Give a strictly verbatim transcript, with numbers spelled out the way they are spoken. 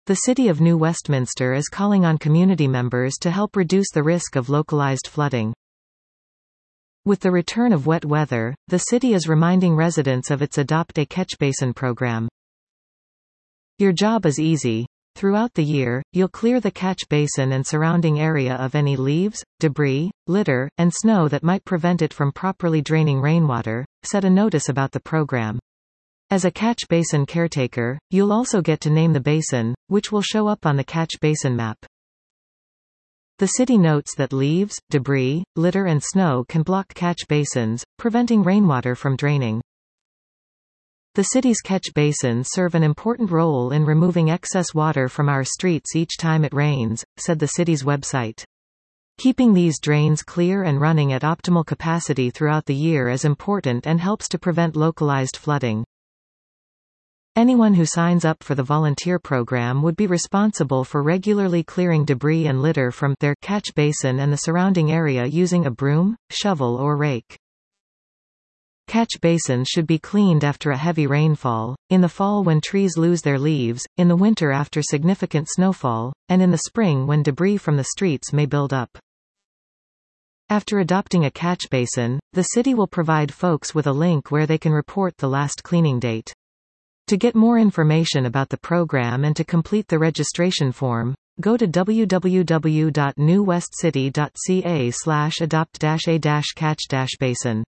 The City of New Westminster is calling on community members to help reduce the risk of localized flooding. With the return of wet weather, the city is reminding residents of its Adopt a Catch Basin program. Your job is easy. Throughout the year, you'll clear the catch basin and surrounding area of any leaves, debris, litter, and snow that might prevent it from properly draining rainwater. Set a notice about the program. As a catch basin caretaker, you'll also get to name the basin, which will show up on the catch basin map. The city notes that leaves, debris, litter and snow can block catch basins, preventing rainwater from draining. The city's catch basins serve an important role in removing excess water from our streets each time it rains, said the city's website. Keeping these drains clear and running at optimal capacity throughout the year is important and helps to prevent localized flooding. Anyone who signs up for the volunteer program would be responsible for regularly clearing debris and litter from their catch basin and the surrounding area using a broom, shovel or rake. Catch basins should be cleaned after a heavy rainfall, in the fall when trees lose their leaves, in the winter after significant snowfall, and in the spring when debris from the streets may build up. After adopting a catch basin, the city will provide folks with a link where they can report the last cleaning date. To get more information about the program and to complete the registration form, go to w w w dot new west city dot c a slash adopt a catch basin.